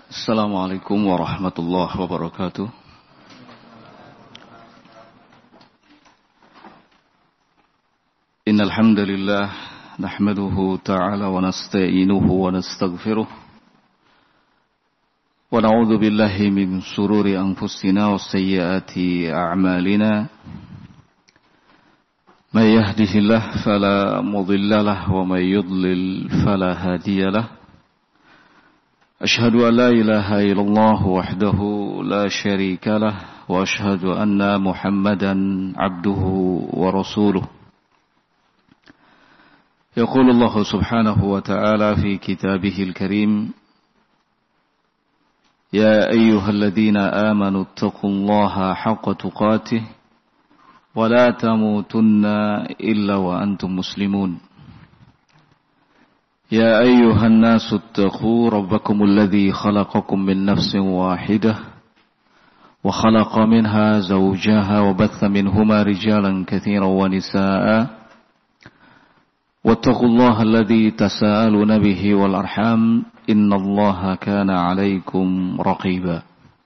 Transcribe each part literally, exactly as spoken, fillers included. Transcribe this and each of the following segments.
Assalamualaikum warahmatullahi wabarakatuh. Innal hamdalillah nahmaduhu ta'ala wa nasta'inuhu wa nastaghfiruh. Wa na'udzu billahi min shururi anfusina wa sayyiati a'malina. May yahdihillahu fala mudilla lahu wa may yudlil fala hadiya lahu. أشهد أن لا إله إلا الله وحده لا شريك له وأشهد أن محمدا عبده ورسوله يقول الله سبحانه وتعالى في كتابه الكريم يا أيها الذين آمنوا اتقوا الله حق تقاته ولا تموتن إلا وأنتم مسلمون يا أيها الناس اتقوا ربكم الذي خلقكم من نفس واحدة وخلق منها زوجها وبث منهما رجالا كثيرا ونساء واتقوا الله الذي تساءلون به والأرحام إن الله كان عليكم رقيبا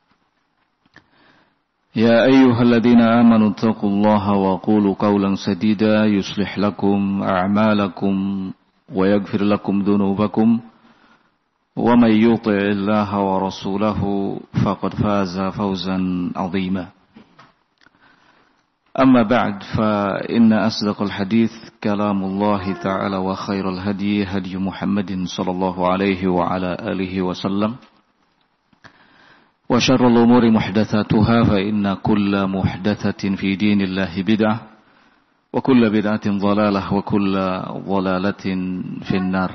يا أيها الذين آمنوا اتقوا الله وقولوا قولا سديدا يصلح لكم أعمالكم ويغفر لكم ذنوبكم ومن يطع الله ورسوله فقد فاز فوزا عظيما أما بعد فإن أصدق الحديث كلام الله تعالى وخير الهدي هدي محمد صلى الله عليه وعلى آله وسلم وشر الأمور محدثاتها فإن كل محدثة في دين الله بدعة وكل بدعة ضلالة وكل ضلالة في النار.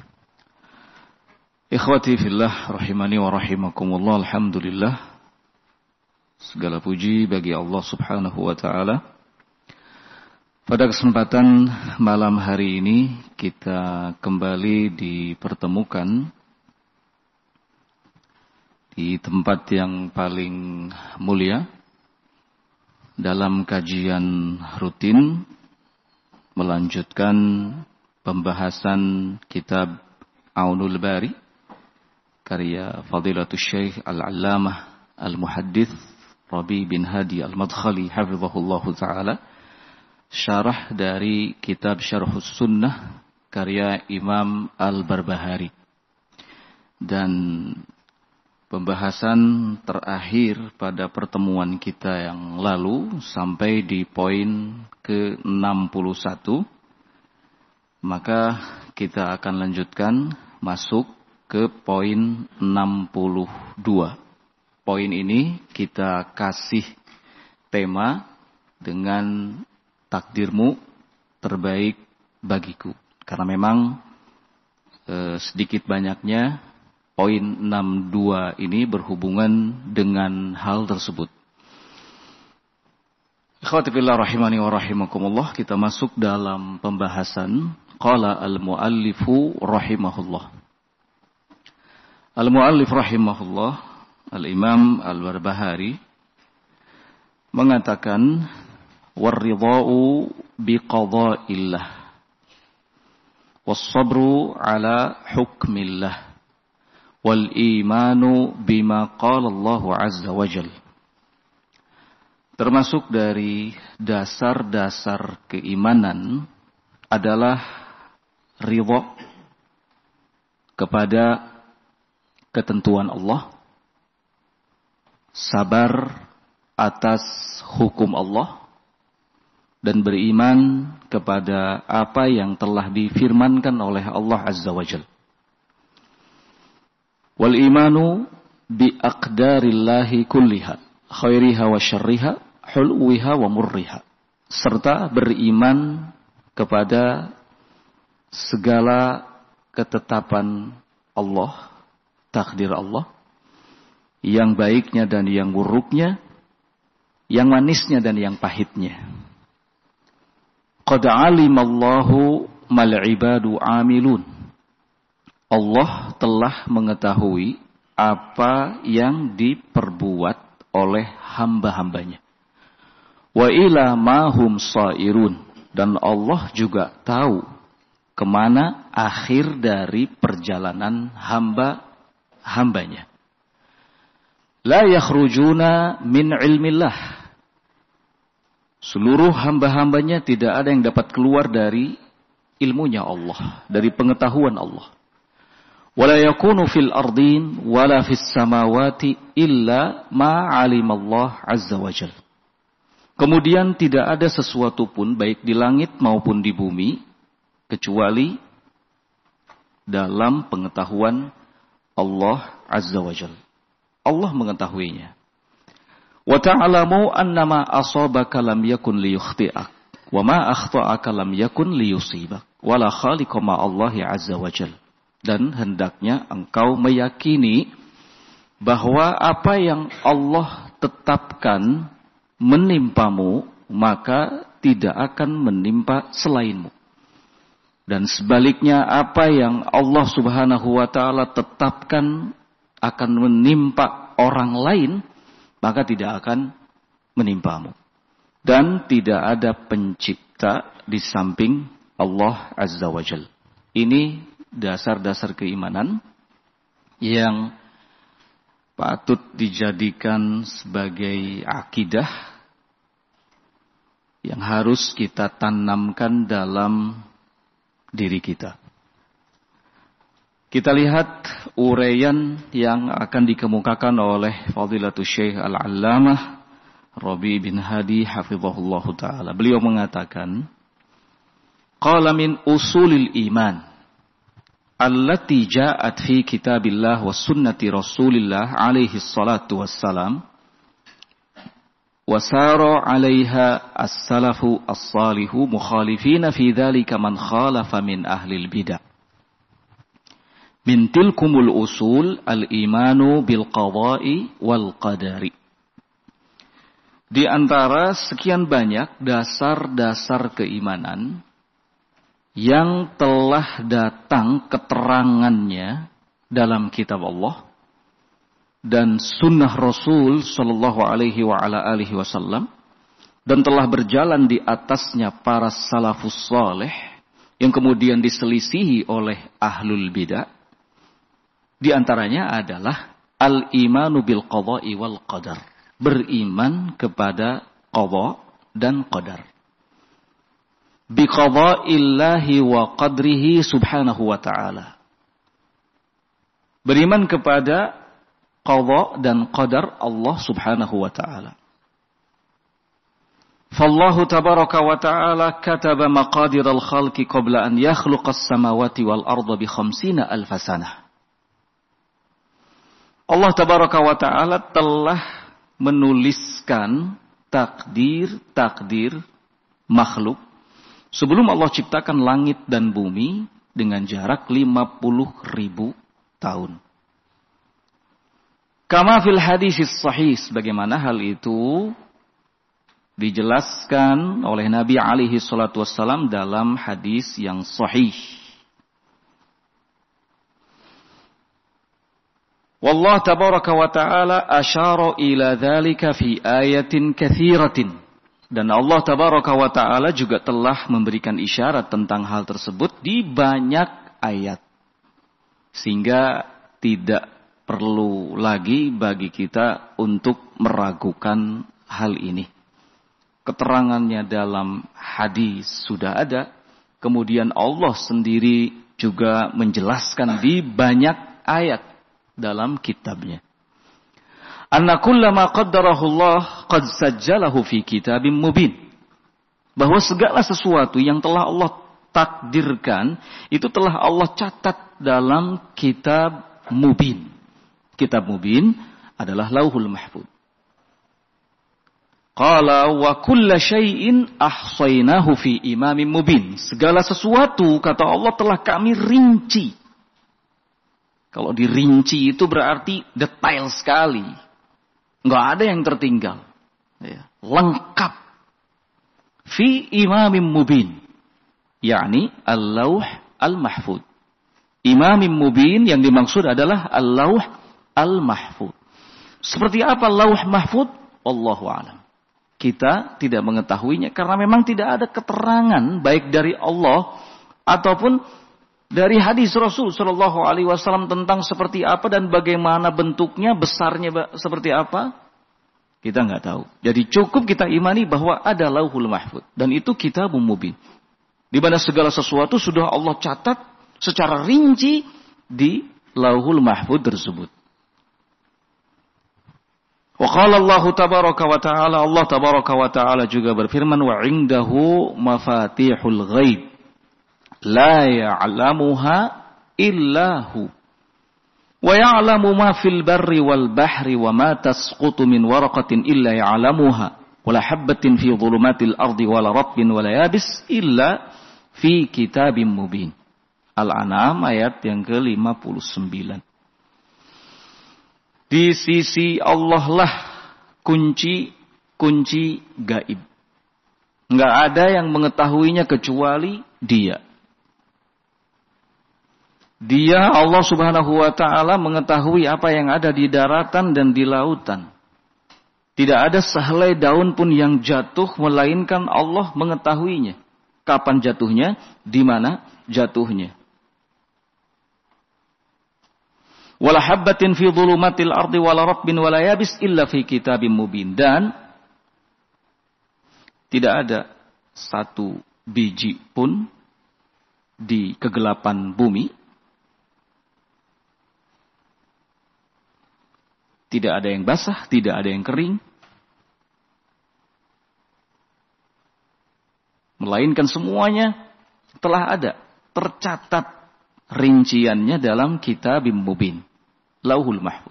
Ikhwati fillah rahimani wa rahimakumullah. Alhamdulillah, segala puji bagi Allah Subhanahu wa taala. Pada kesempatan malam hari ini kita kembali dipertemukan di tempat yang paling mulia dalam kajian rutin melanjutkan pembahasan kitab Aunul Bari karya Fadilatul Syekh Al-Allamah Al-Muhaddits Rabi bin Hadi Al-Madkhali hafizahullahu taala, syarah dari kitab Syarhus Sunnah karya Imam Al-Barbahari. Dan pembahasan terakhir pada pertemuan kita yang lalu sampai di poin ke enam puluh satu. Maka kita akan lanjutkan masuk ke poin enam puluh dua. Poin ini kita kasih tema dengan takdirmu terbaik bagiku. Karena memang eh, sedikit banyaknya poin enam puluh dua ini berhubungan dengan hal tersebut. Ikhwati fillah rahimani wa rahimakumullah, kita masuk dalam pembahasan qala al-muallifu rahimahullah. Al-muallif rahimahullah, al-Imam Al-Barbahari mengatakan war-ridha'u biqada'illah was-sabru ala hukmillah wal imanu bima qala Allah azza wa jal. Termasuk dari dasar-dasar keimanan adalah ridha kepada ketentuan Allah, sabar atas hukum Allah, dan beriman kepada apa yang telah difirmankan oleh Allah azza wa jal. Wal imanu bi aqdarillahi kulliha khairiha wa syarriha hulwiha wa murriha, serta beriman kepada segala ketetapan Allah, takdir Allah, yang baiknya dan yang buruknya, yang manisnya dan yang pahitnya. Qad alimallahu mal ibadu amilun, Allah telah mengetahui apa yang diperbuat oleh hamba-hambanya. Wa ila mahum sairun, dan Allah juga tahu kemana akhir dari perjalanan hamba-hambanya. la yakhrujuna min ilmillah. Seluruh hamba-hambanya tidak ada yang dapat keluar dari ilmunya Allah, dari pengetahuan Allah. Wala yakunu fil ardin wala fis samawati illa ma 'alimallah azza wajal. Kemudian tidak ada sesuatu pun baik di langit maupun di bumi kecuali dalam pengetahuan Allah azza wajal. Allah mengetahuinya. Wa ta'lamu annama asabaka lam yakun liyukhti'ak wa ma akhta'aka lam yakun liyusibak wala khaliqa ma Allahi azza wajal. Dan hendaknya engkau meyakini bahwa apa yang Allah tetapkan menimpamu, maka tidak akan menimpa selainmu. Dan sebaliknya apa yang Allah subhanahu wa ta'ala tetapkan akan menimpa orang lain, maka tidak akan menimpamu. Dan tidak ada pencipta di samping Allah azza wa jal. Ini dasar-dasar keimanan yang patut dijadikan sebagai akidah yang harus kita tanamkan dalam diri kita. Kita lihat uraian yang akan dikemukakan oleh Fadilatul Syekh Al-Allamah Rabi bin Hadi hafizahullahu taala. Beliau mengatakan, qala min usulil iman allati ja'at fi kitabillah wa sunnati rasulillah alaihi salatu wassalam wa sara 'alaiha as-salafu as-salihu mukhalifina fi dhalika man khalafa min ahli al-bid'ah. Min tilkumul usul al-imanu bil qada'i wal qadari. Di antara sekian banyak dasar-dasar keimanan yang telah datang keterangannya dalam kitab Allah dan sunnah Rasul sallallahu alaihi wa ala alihi wasallam, dan telah berjalan di atasnya para salafus saleh yang kemudian diselisihi oleh ahlul bidah. Di antaranya adalah al-imanu bil qada'i wal qadar, beriman kepada qada dan qadar. Bi qada'illahi wa qadrihi subhanahu wa ta'ala. Beriman kepada qada dan qadar Allah subhanahu wa ta'ala. Fallahu tabaraka wa ta'ala kataba maqadir al-khalqi qabla an yakhluqa as-samawati wal arda bi khamsina alfa sanah. Allah tabaraka wa ta'ala telah menuliskan takdir-takdir makhluk sebelum Allah ciptakan langit dan bumi dengan jarak lima puluh ribu tahun. Kama fil hadis sahih, sebagaimana hal itu dijelaskan oleh Nabi alaihi salatu wassalam dalam hadis yang sahih. Wallah tabaraka wa ta'ala asyara ila dhalika fi ayatin katsiratin. Dan Allah tabaraka wa ta'ala juga telah memberikan isyarat tentang hal tersebut di banyak ayat. Sehingga tidak perlu lagi bagi kita untuk meragukan hal ini. Keterangannya dalam hadis sudah ada. Kemudian Allah sendiri juga menjelaskan di banyak ayat dalam kitabnya. Anna kullama qaddarahu Allah qad sajjalahu fi kitabim mubin. Bahwa segala sesuatu yang telah Allah takdirkan itu telah Allah catat dalam kitab mubin. Kitab mubin adalah Lauhul Mahfuz. Qala wa kulla syai'in ahsaynahu fi imamin mubin. Segala sesuatu kata Allah telah kami rinci. Kalau dirinci itu berarti detail sekali. Enggak ada yang tertinggal. Ya. Lengkap. Fi imamin mubin. yakni al-lauh al-mahfud. Imamim mubin yang dimaksud adalah al-lauh al-mahfud. Seperti apa lauh mahfud? Wallahu a'lam. Kita tidak mengetahuinya karena memang tidak ada keterangan baik dari Allah ataupun Dari hadis Rasul Shallallahu Alaihi Wasallam tentang seperti apa dan bagaimana bentuknya, besarnya seperti apa, kita nggak tahu. Jadi cukup kita imani bahwa ada Lauhul Mahfuz dan itu Kitabun Mubin, di mana segala sesuatu sudah Allah catat secara rinci di Lauhul Mahfuz tersebut. Wa qala Allah tabaraka wa ta'ala, Allah tabaraka wa ta'ala juga berfirman, wa indahu mafatihul ghaib la ya'lamuha illahu wa ya'lamu ma fil barri wal bahri wa ma tasqutu min waraqatin illa ya'lamuha wa la habbatin fi dhulumatil ardi wa la ratbin wa la yabis illa fi kitabim mubin. Al-An'am ayat yang ke lima puluh sembilan. Di sisi Allah lah kunci-kunci gaib. Enggak ada yang mengetahuinya kecuali Dia. Dia Allah Subhanahu wa ta'ala mengetahui apa yang ada di daratan dan di lautan. Tidak ada sehelai daun pun yang jatuh melainkan Allah mengetahuinya. Kapan jatuhnya, di mana jatuhnya. Wala habbatin fi dhulumatil ardi wala ratbin wala yabis illa fi kitabim mubin. Dan tidak ada satu biji pun di kegelapan bumi. Tidak ada yang basah, tidak ada yang kering. Melainkan semuanya telah ada, tercatat rinciannya dalam Kitabim Mubin, Lauhul Mahfuz.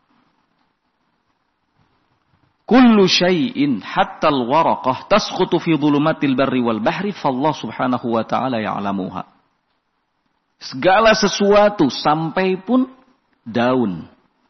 Kullu syai'in hatta al-waraqah tasqutu fi dhulumatil barri wal bahri fallah subhanahu wa ta'ala ya'lamuha. Segala sesuatu sampai pun daun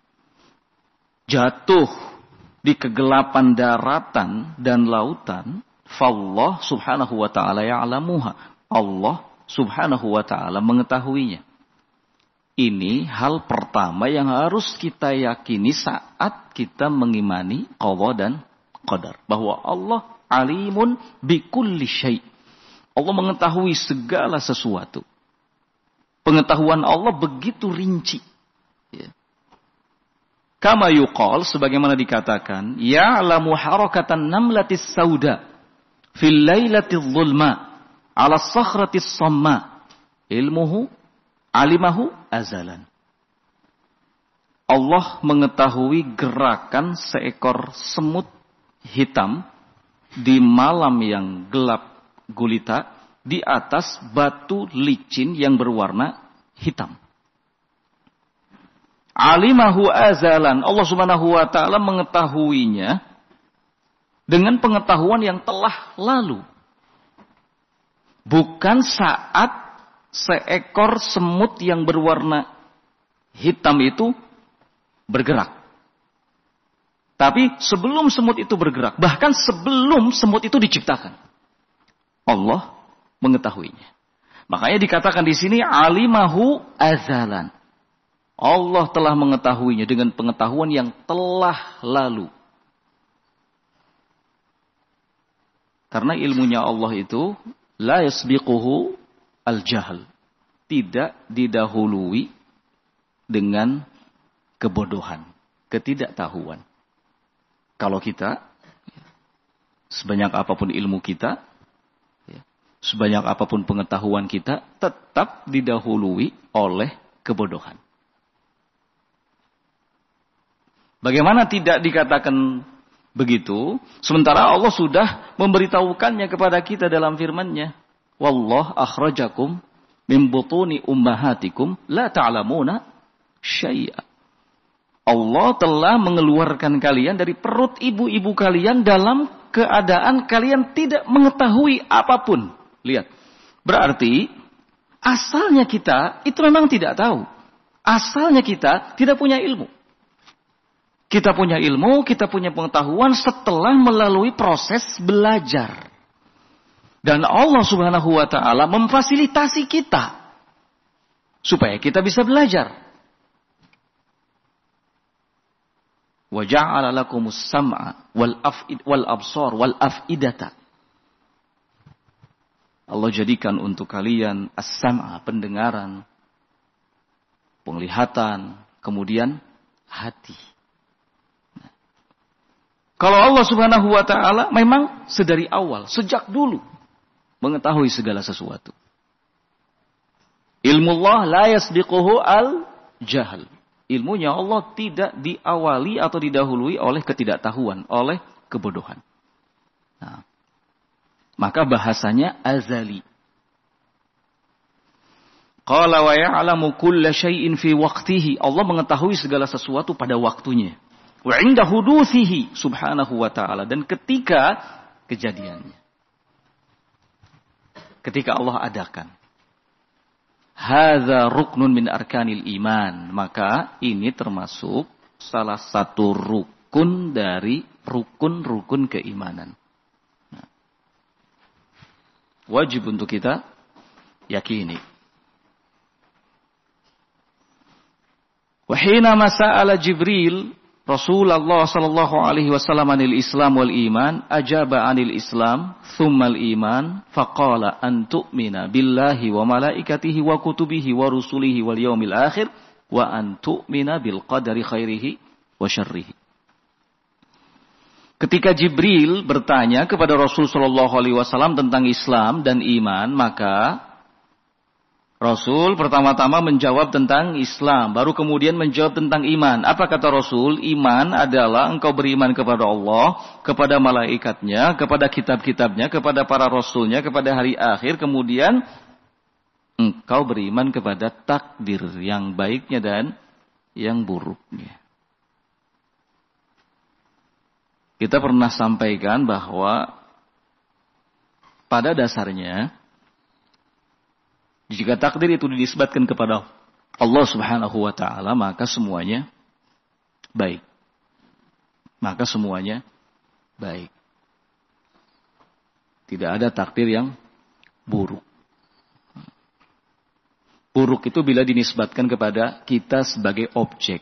jatuh di kegelapan daratan dan lautan, fallah subhanahu wa ta'ala ya'lamuha. Allah subhanahu wa ta'ala mengetahuinya. Ini hal pertama yang harus kita yakini saat kita mengimani qadha dan qadar. Bahwa Allah alimun bikulli syai'. Allah mengetahui segala sesuatu. Pengetahuan Allah begitu rinci. Ya. Kama yuqal, sebagaimana dikatakan, ya'lamu harakatan namlatis sauda fil lailatil zulma ala sakhratis samma ilmuhu alimahu azalan. Allah mengetahui gerakan seekor semut hitam di malam yang gelap gulita di atas batu licin yang berwarna hitam. Alimahu azalan. Allah subhanahu wa ta'ala mengetahuinya dengan pengetahuan yang telah lalu. Bukan saat seekor semut yang berwarna hitam itu bergerak. Tapi sebelum semut itu bergerak, bahkan sebelum semut itu diciptakan, Allah mengetahuinya. Makanya dikatakan di sini alimahu azalan. Allah telah mengetahuinya dengan pengetahuan yang telah lalu. Karena ilmunya Allah itu la yasbiquhu al-jahl. Tidak didahului dengan kebodohan, ketidaktahuan. Kalau kita, sebanyak apapun ilmu kita, sebanyak apapun pengetahuan kita, tetap didahului oleh kebodohan. Bagaimana tidak dikatakan begitu? Sementara Allah sudah memberitahukannya kepada kita dalam firman-Nya. Wallah akhrajakum min butuni ummahatikum la ta'lamuna syai'a. Allah telah mengeluarkan kalian dari perut ibu-ibu kalian dalam keadaan kalian tidak mengetahui apapun. Lihat. Berarti asalnya kita itu memang tidak tahu. Asalnya kita tidak punya ilmu. Kita punya ilmu, kita punya pengetahuan setelah melalui proses belajar. Dan Allah subhanahu wa ta'ala memfasilitasi kita. Supaya kita bisa belajar. Wa ja'ala lakumus sam'a wal af'id wal absar wal af'idata. Allah jadikan untuk kalian as-sam'a, pendengaran, penglihatan, kemudian hati. Nah, kalau Allah Subhanahu wa taala memang sedari awal, sejak dulu mengetahui segala sesuatu. Ilmu Allah la yasbiquhu al-jahl. Ilmunya Allah tidak diawali atau didahului oleh ketidaktahuan, oleh kebodohan. Nah, maka bahasanya azali. Qala wa ya'lamu kulla syai'in fi waqtihi. Allah mengetahui segala sesuatu pada waktunya. Wa 'inda hudutsihi subhanahu wa ta'ala, dan ketika kejadiannya. Ketika Allah adakan. Hadza ruknun min arkanil iman. Maka ini termasuk salah satu rukun dari rukun-rukun keimanan. Nah, wajib untuk kita yakini. Wa hina masa'ala Jibril Rasulullah sallallahu alaihi wasallam anil Islam wal iman, ajaba anil Islam thumma al iman, faqala an tu'mina billahi wa malaikatihi wa kutubihi wa rusulihi wal yaumil akhir wa an tu'mina bil qadari khairihi wa syarrihi. Ketika Jibril bertanya kepada Rasul sallallahu alaihi wasallam tentang Islam dan iman, maka Rasul pertama-tama menjawab tentang Islam, baru kemudian menjawab tentang iman. Apa kata Rasul? Iman adalah engkau beriman kepada Allah, kepada malaikatnya, kepada kitab-kitabnya, kepada para rasulnya, kepada hari akhir. Kemudian engkau beriman kepada takdir yang baiknya dan yang buruknya. Kita pernah sampaikan bahwa pada dasarnya, jika takdir itu dinisbatkan kepada Allah Subhanahu wa taala, maka semuanya baik. Maka semuanya baik. Tidak ada takdir yang buruk. Buruk itu bila dinisbatkan kepada kita sebagai objek.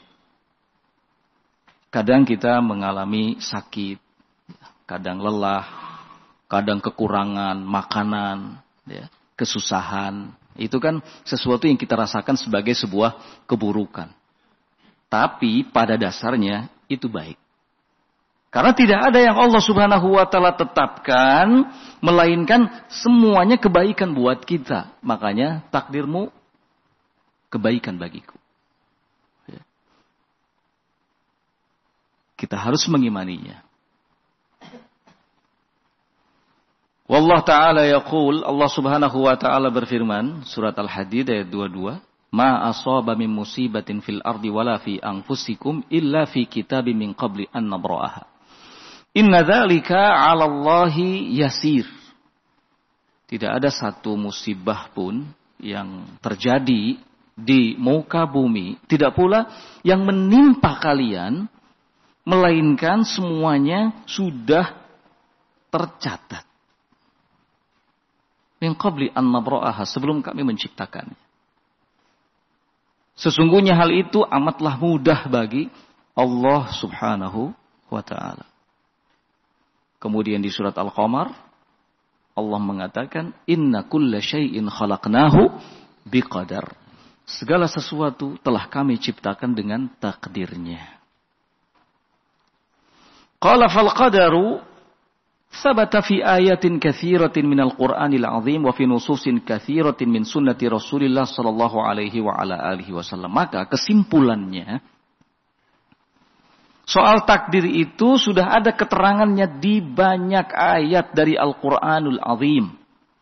Kadang kita mengalami sakit, kadang lelah, kadang kekurangan makanan, ya, kesusahan. Itu kan sesuatu yang kita rasakan sebagai sebuah keburukan. Tapi pada dasarnya itu baik. Karena tidak ada yang Allah Subhanahu wa taala tetapkan melainkan semuanya kebaikan buat kita. Makanya takdirmu kebaikan bagiku. Ya. Kita harus mengimaninya. Wallah ta'ala yaqul, Allah Subhanahu wa ta'ala berfirman, surat Al-Hadid ayat dua puluh dua, ma asaba min musibatin fil ardi wala fi anfusikum illa fi kitabim min qabli an nabra'aha. Inna dzalika 'ala Allahi yasir. Tidak ada satu musibah pun yang terjadi di muka bumi, tidak pula yang menimpa kalian, melainkan semuanya sudah tercatat. Min qabli an nabra'aha, sebelum kami menciptakannya. Sesungguhnya hal itu amatlah mudah bagi Allah Subhanahu wa ta'ala. Kemudian di surat Al-Qamar, Allah mengatakan, inna kulla syai'in khalaqnahu biqadar. Segala sesuatu telah kami ciptakan dengan takdirnya. Qala fal qadaru sabata fi ayatin katsiratin minal Qur'anil azim wa fi nususin katsiratin min sunnati Rasulillah sallallahu alaihi wa ala alihi wasallam. Maka kesimpulannya, soal takdir itu sudah ada keterangannya di banyak ayat dari Al-Qur'anul azim.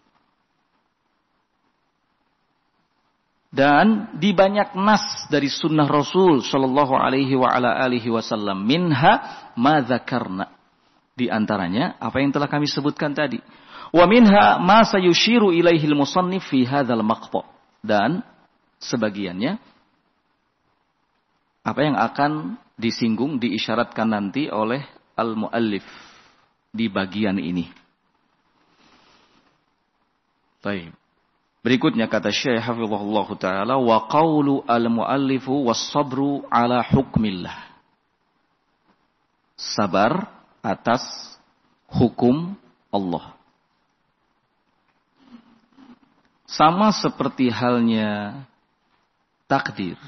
Dan di banyak nas dari sunnah Rasul sallallahu alaihi wa ala alihi wasallam. Minha ma dzakarna. Di antaranya apa yang telah kami sebutkan tadi. Wa minha ma sayushiru ilaihil musannif fi hadzal maqta. Dan sebagiannya apa yang akan disinggung, diisyaratkan nanti oleh al-muallif di bagian ini. Baik. Berikutnya kata Syekh hafizahullah taala, wa qaulu al-muallifu was-sabru ala hukmillah. Sabar atas hukum Allah. sama seperti halnya takdir.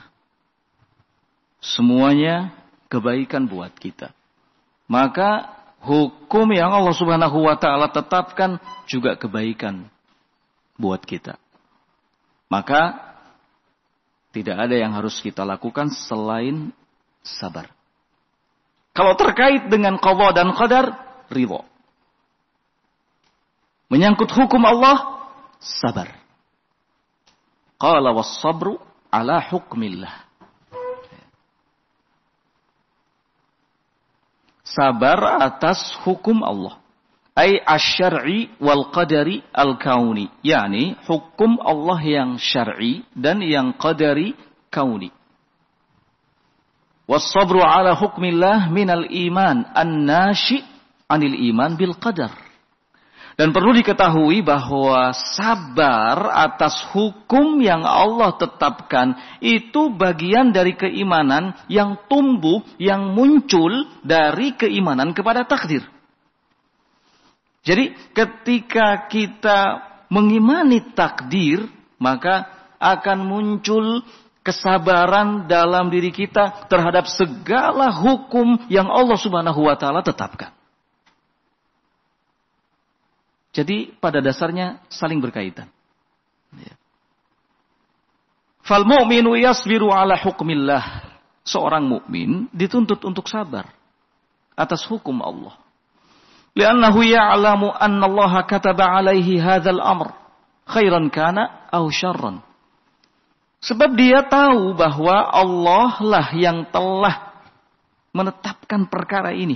Semuanya kebaikan buat kita. Maka hukum yang Allah Subhanahu wa taala tetapkan juga kebaikan buat kita. Maka tidak ada yang harus kita lakukan selain sabar. Kalau terkait dengan qada dan qadar, ridha. Menyangkut hukum Allah, sabar. Qala was-sabru ala hukmillah. Sabar atas hukum Allah. Ay asy-syar'i wal qadari al-kauni. Yani hukum Allah yang syar'i dan yang qadari kauni. Was-sabru ala hukmillah minal iman an-nashi' anil iman bil qadar. Dan perlu diketahui bahwa sabar atas hukum yang Allah tetapkan itu bagian dari keimanan yang tumbuh, yang muncul dari keimanan kepada takdir. Jadi ketika kita mengimani takdir, maka akan muncul kesabaran dalam diri kita terhadap segala hukum yang Allah Subhanahu wa taala tetapkan. Jadi pada dasarnya saling berkaitan. Fal mu'minu yasbiru ala hukmillah. Seorang mukmin dituntut untuk sabar atas hukum Allah. Li'annahu ya'lamu anna Allah kataba alaihi hadzal amr khairan kana aw syarran. Sebab dia tahu bahwa Allah lah yang telah menetapkan perkara ini.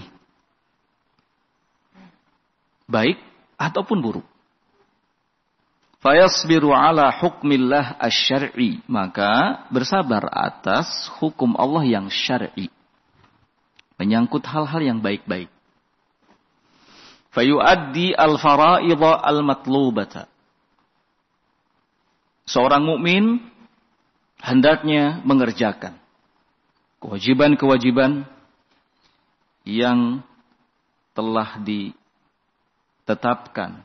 Baik ataupun buruk. Fayasbiru ala hukmillah asy-syar'i. Maka bersabar atas hukum Allah yang syar'i. Menyangkut hal-hal yang baik-baik. Fayuaddi al-fara'idha al-matlubata. Seorang mukmin hendaknya mengerjakan kewajiban-kewajiban yang telah ditetapkan,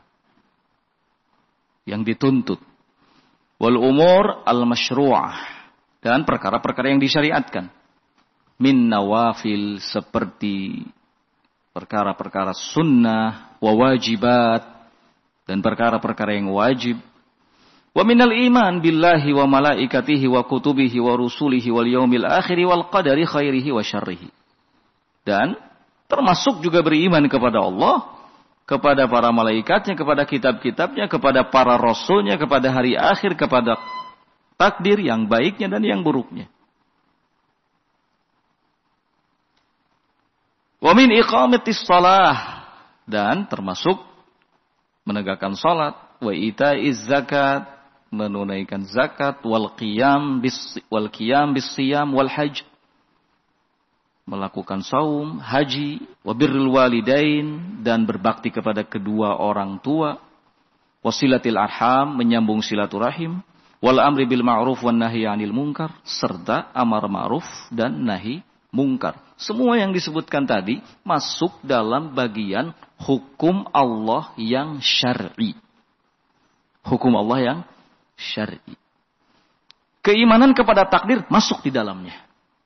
yang dituntut. Wal umur al-masyru'ah, dan perkara-perkara yang disyariatkan. Min nawafil, seperti perkara-perkara sunnah, wa wajibat, dan perkara-perkara yang wajib. Wa minal iman billahi wa malaikatihi wa kutubihi wa rusulihi wal yaumil akhiri wal qadari khairihi wa syarrihi. Dan termasuk juga beriman kepada Allah, kepada para malaikatnya, kepada kitab-kitabnya, kepada para rasulnya, kepada hari akhir, kepada takdir yang baiknya dan yang buruknya. Wa min iqamatis shalah, dan termasuk menegakkan salat, wa itaiz zakat, menunaikan zakat, wal qiyam bis wal qiyam bis siyam wal hajj, melakukan saum, haji, wa birrul walidain, dan berbakti kepada kedua orang tua, wasilatil arham, menyambung silaturahim, wal amri bil ma'ruf wan nahyi 'anil munkar, serta amar ma'ruf dan nahi munkar. Semua yang disebutkan tadi masuk dalam bagian hukum Allah yang syar'i. Hukum Allah yang syar'i. Keimanan kepada takdir masuk di dalamnya.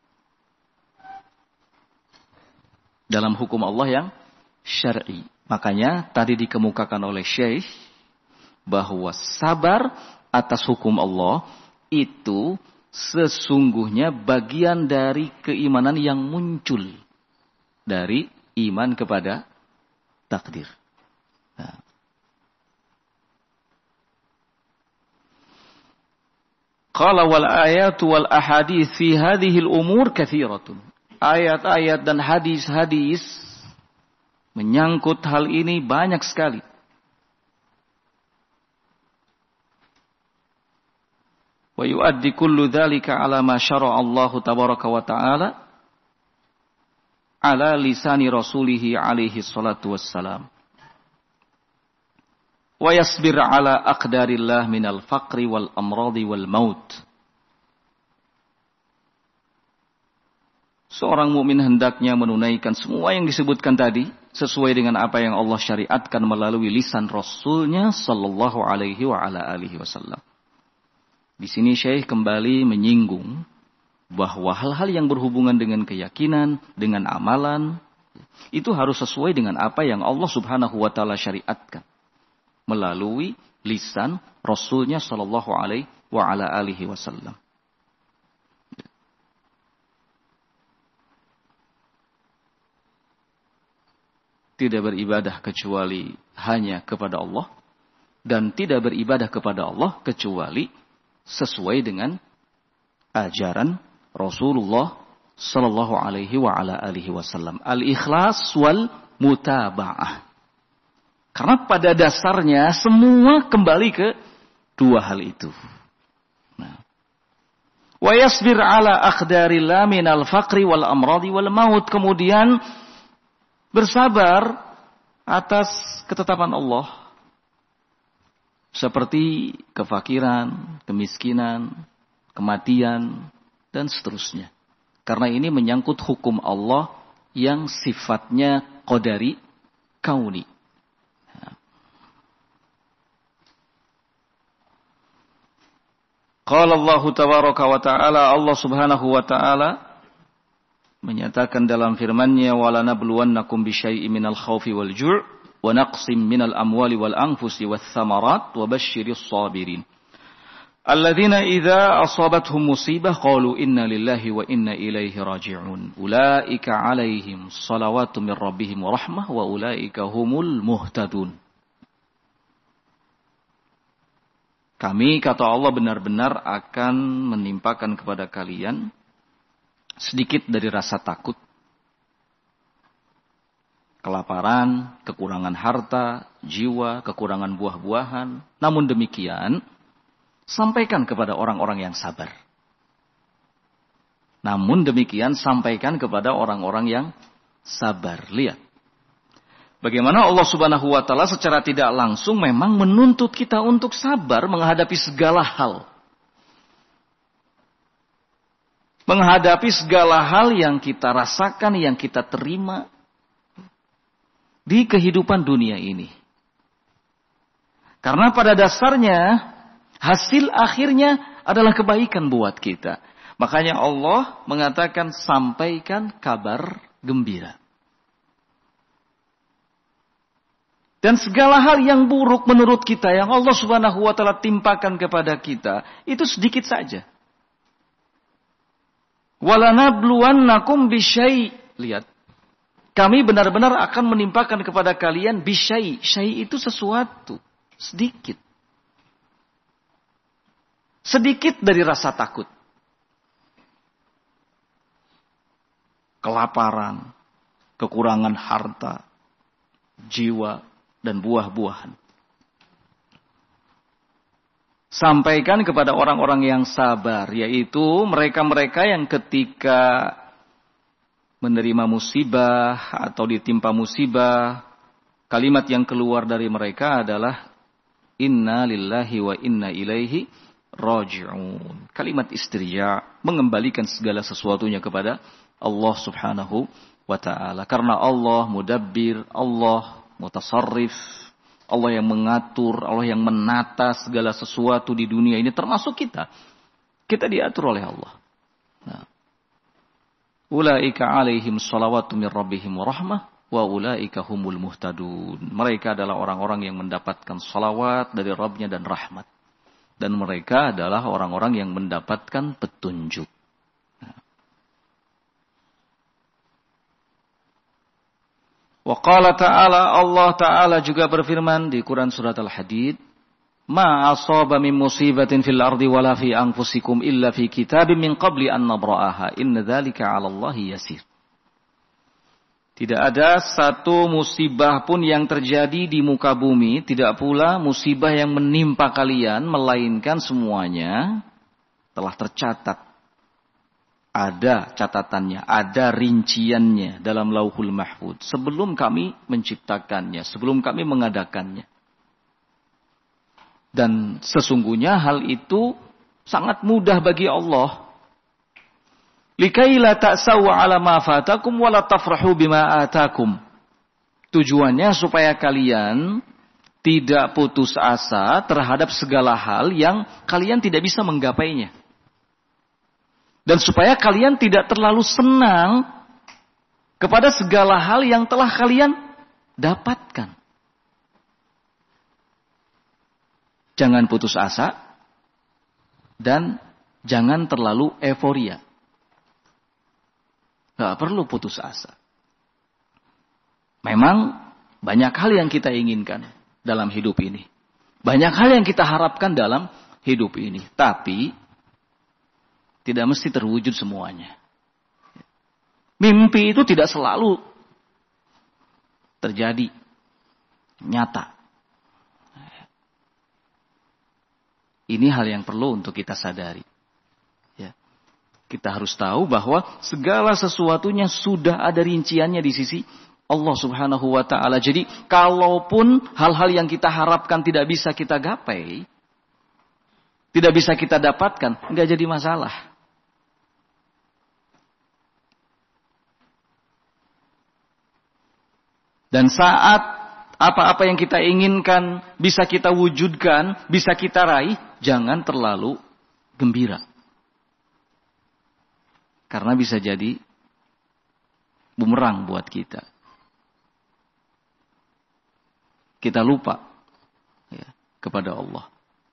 Dalam hukum Allah yang syar'i. Makanya tadi dikemukakan oleh Syekh bahwa sabar atas hukum Allah itu sesungguhnya bagian dari keimanan yang muncul dari iman kepada takdir. Nah. Qala wal ayatu wal ahadits fi hadhihi al umur katsiratun. Ayat-ayat dan hadis-hadis menyangkut hal ini banyak sekali. Wa yuaddi kullu dzalika ala ma syara'a Allah tabaraka wa ta'ala ala lisani rasulih alaihi salatu wassalam. Wa yasbir ala aqdarillah minal faqri wal amradi wal maut. Seorang mukmin hendaknya menunaikan semua yang disebutkan tadi sesuai dengan apa yang Allah syariatkan melalui lisan Rasulnya sallallahu alaihi wa ala alihi wasallam. Di sini Syekh kembali menyinggung bahwa hal-hal yang berhubungan dengan keyakinan, dengan amalan, itu harus sesuai dengan apa yang Allah Subhanahu wa taala syariatkan melalui lisan Rasulnya sallallahu alaihi wa ala alihi wasallam. Tidak beribadah kecuali hanya kepada Allah dan tidak beribadah kepada Allah kecuali sesuai dengan ajaran Rasulullah sallallahu alaihi wa ala alihi wasallam. Al-ikhlas wal mutaba'ah. Karena pada dasarnya semua kembali ke dua hal itu. Nah. Wa yasbir ala aqdarillah minal faqri wal amradi wal maut. Kemudian bersabar atas ketetapan Allah. Seperti kefakiran, kemiskinan, kematian, dan seterusnya. Karena ini menyangkut hukum Allah yang sifatnya qadari, kauni. Qala Allah tabaraka wa ta'ala, Allah subhanahu wa ta'ala menyatakan dalam firman-Nya, walanabluwannakum bisyai'in minal khaufi wal ju' wa naqsim minal amwali wal anfusi wath thamarat wa basyyiris sabirin alladzina idza asabathum musibah qalu inna lillahi wa inna ilaihi raji'un ulaika 'alaihim shalawatu mir rabbihim wa rahmah wa ulaika humul muhtadun. Kami, kata Allah, benar-benar akan menimpakan kepada kalian sedikit dari rasa takut, kelaparan, kekurangan harta, jiwa, kekurangan buah-buahan. Namun demikian, sampaikan kepada orang-orang yang sabar. Namun demikian, sampaikan kepada orang-orang yang sabar. Lihat. Bagaimana Allah Subhanahu wa taala secara tidak langsung memang menuntut kita untuk sabar menghadapi segala hal. Menghadapi segala hal yang kita rasakan, yang kita terima di kehidupan dunia ini. Karena pada dasarnya hasil akhirnya adalah kebaikan buat kita. Makanya Allah mengatakan sampaikan kabar gembira. Dan segala hal yang buruk menurut kita yang Allah Subhanahu wa taala timpakan kepada kita itu sedikit saja. Walanabluwannakum bisyai'. Lihat. Kami benar-benar akan menimpakan kepada kalian bisyai'. Syai' itu sesuatu. Sedikit. Sedikit dari rasa takut. Kelaparan. Kekurangan harta. Jiwa. Dan buah-buahan. Sampaikan kepada orang-orang yang sabar, yaitu mereka-mereka yang ketika menerima musibah atau ditimpa musibah, kalimat yang keluar dari mereka adalah inna lillahi wa inna ilaihi raji'un. Kalimat istirja, mengembalikan segala sesuatunya kepada Allah Subhanahu wa ta'ala. Karena Allah mudabbir, Allah mutasarrif, Allah yang mengatur, Allah yang menata segala sesuatu di dunia ini, termasuk kita. Kita diatur oleh Allah. Nah. Ulaika alaihim salawatu mir rabbihim wa rahmah wa ulaika humul muhtadun. Mereka adalah orang-orang yang mendapatkan salawat dari Rabbnya dan rahmat. Dan mereka adalah orang-orang yang mendapatkan petunjuk. Wa qala ta'ala, Allah Ta'ala juga berfirman di Quran surat Al-Hadid, ma asaba min musibatin fil ardi wala fi anfusikum illa fi kitabim min qabli an nabra'aha inna dzalika 'ala Allahi yasir. Tidak ada satu musibah pun yang terjadi di muka bumi, tidak pula musibah yang menimpa kalian, melainkan semuanya telah tercatat. Ada catatannya, ada rinciannya dalam Lauhul Mahfuz. Sebelum kami menciptakannya, sebelum kami mengadakannya. Dan sesungguhnya hal itu sangat mudah bagi Allah. Likai la ta'saw 'ala ma fatakum wa la tafrahu bima atakum. Tujuannya supaya kalian tidak putus asa terhadap segala hal yang kalian tidak bisa menggapainya. Dan supaya kalian tidak terlalu senang kepada segala hal yang telah kalian dapatkan. Jangan putus asa dan jangan terlalu euforia. Gak perlu putus asa. Memang banyak hal yang kita inginkan dalam hidup ini. Banyak hal yang kita harapkan dalam hidup ini. Tapi tidak mesti terwujud semuanya. Mimpi itu tidak selalu terjadi nyata. Ini hal yang perlu untuk kita sadari. Ya. Kita harus tahu bahwa segala sesuatunya sudah ada rinciannya di sisi Allah Subhanahu wa ta'ala. Jadi kalaupun hal-hal yang kita harapkan tidak bisa kita gapai, tidak bisa kita dapatkan, enggak jadi masalah. Dan saat apa-apa yang kita inginkan bisa kita wujudkan, bisa kita raih, jangan terlalu gembira. Karena bisa jadi bumerang buat kita. Kita lupa ya, kepada Allah.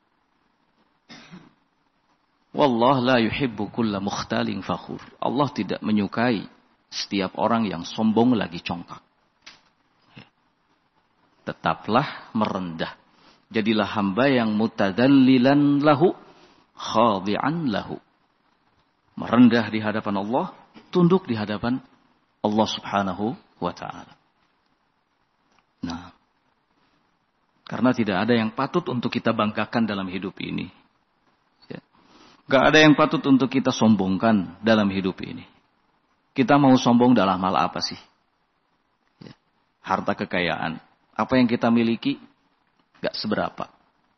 Wallah la yuhibbu kulla mukhtalin fakhur. Allah tidak menyukai setiap orang yang sombong lagi congkak. Ya. Tetaplah merendah. Jadilah hamba yang mutadallilan lahu, khadi'an lahu. Merendah di hadapan Allah, tunduk di hadapan Allah Subhanahu wa ta'ala. Nah, karena tidak ada yang patut untuk kita banggakan dalam hidup ini. Ya. Gak ada yang patut untuk kita sombongkan dalam hidup ini. Kita mau sombong dalam hal apa sih? Ya. Harta kekayaan. Apa yang kita miliki gak seberapa.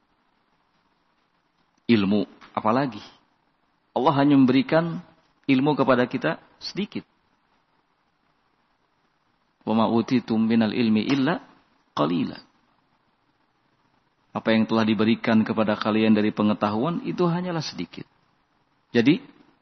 Ilmu apalagi. Allah hanya memberikan ilmu kepada kita sedikit. Wa ma utitum minal ilmi illa qalila. Apa yang telah diberikan kepada kalian dari pengetahuan itu hanyalah sedikit. Jadi,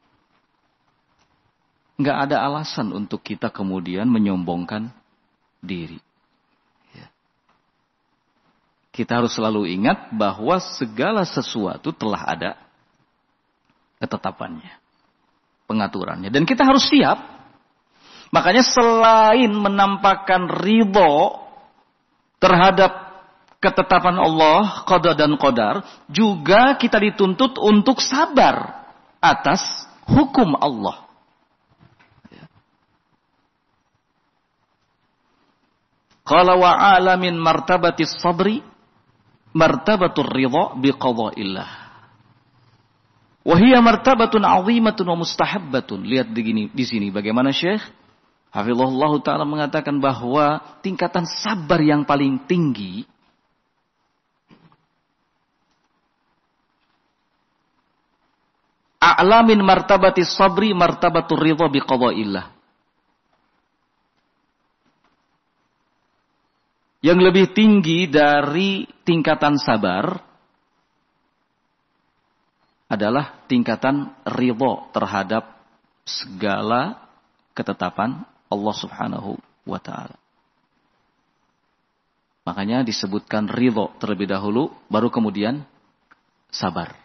nggak ada alasan untuk kita kemudian menyombongkan diri. Ya. Kita harus selalu ingat bahwa segala sesuatu telah ada ketetapannya, pengaturannya. Dan kita harus siap. Makanya selain menampakkan ridho terhadap ketetapan Allah, qada dan qadar, juga kita dituntut untuk sabar atas hukum Allah. Qala wa alamin martabatis sabri martabatur ridha biqada'illah. Wa hiya martabatun 'azimatun wa mustahabbatun. Lihat di sini, di sini bagaimana Syekh Hafizahullah taala mengatakan bahwa tingkatan sabar yang paling tinggi a'lamin martabati sabri martabatur ridha biqada'illah. Yang lebih tinggi dari tingkatan sabar adalah tingkatan ridha terhadap segala ketetapan Allah Subhanahu wa ta'ala. Makanya disebutkan ridha terlebih dahulu, baru kemudian sabar.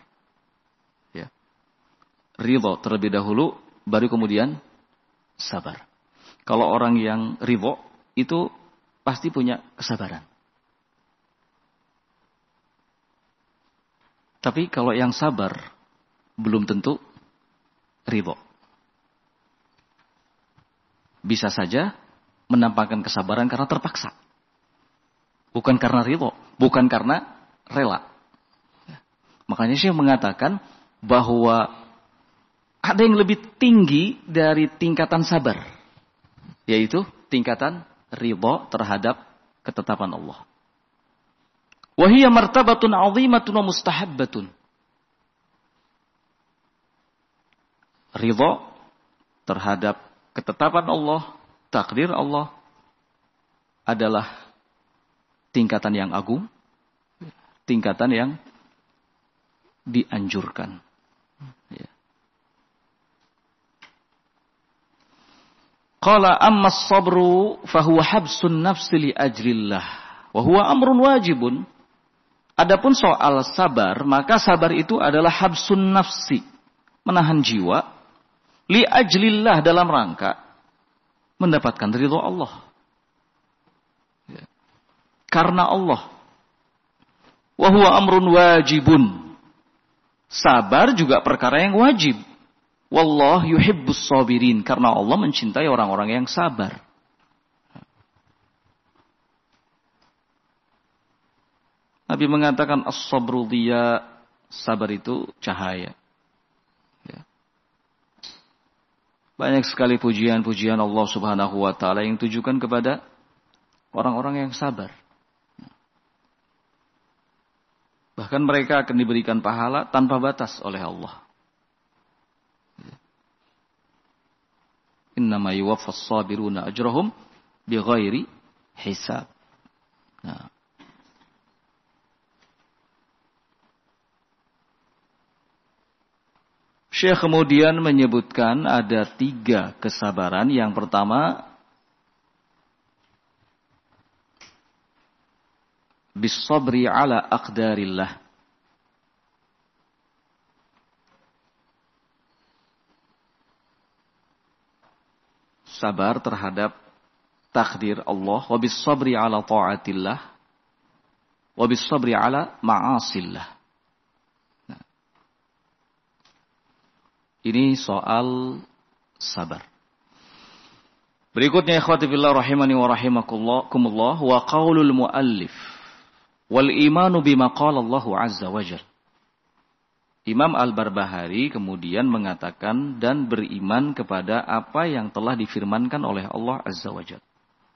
Ridho terlebih dahulu, baru kemudian sabar. Kalau orang yang ridho, itu pasti punya kesabaran. Tapi kalau yang sabar, belum tentu ridho. Bisa saja menampakkan kesabaran karena terpaksa. Bukan karena ridho, bukan karena rela. Makanya Syekh mengatakan bahwa ada yang lebih tinggi dari tingkatan sabar, yaitu tingkatan ridha terhadap ketetapan Allah. Wa hiya martabatun 'azimatun wa mustahabbatun. Ridha terhadap ketetapan Allah, takdir Allah adalah tingkatan yang agung, tingkatan yang dianjurkan. Ya. Qala amma as-sabru fahuwa habsun nafsi li ajlillah wa huwa amrun wajibun. Adapun soal sabar, maka sabar itu adalah habsun nafsi, menahan jiwa li ajlillah dalam rangka mendapatkan ridha Allah. Ya. Karena Allah. Wa huwa amrun wajibun. Sabar juga perkara yang wajib. Wallah yuhibbus sabirin. Karena Allah mencintai orang-orang yang sabar. Nabi mengatakan as-sabru diya, sabar itu cahaya. Ya. Banyak sekali pujian-pujian Allah Subhanahu wa taala yang ditujukan kepada orang-orang yang sabar. Bahkan mereka akan diberikan pahala tanpa batas oleh Allah. Innama yuwaffas sabiruna ajrahum bighairi hisab. Nah. Syekh kemudian menyebutkan ada tiga kesabaran. Yang pertama, bisabri ala aqdarillah. Sabar terhadap takdir Allah. Wa bisabri ala ta'atillah. Wa bisabri ala ma'asillah. Nah. Ini soal sabar. Berikutnya ikhwati fillah rahimani wa rahimakumullah wa qaulul muallif wal imanu bima qala Allah azza wa jalla. Imam Al-Barbahari kemudian mengatakan dan beriman kepada apa yang telah difirmankan oleh Allah azza wa jalla.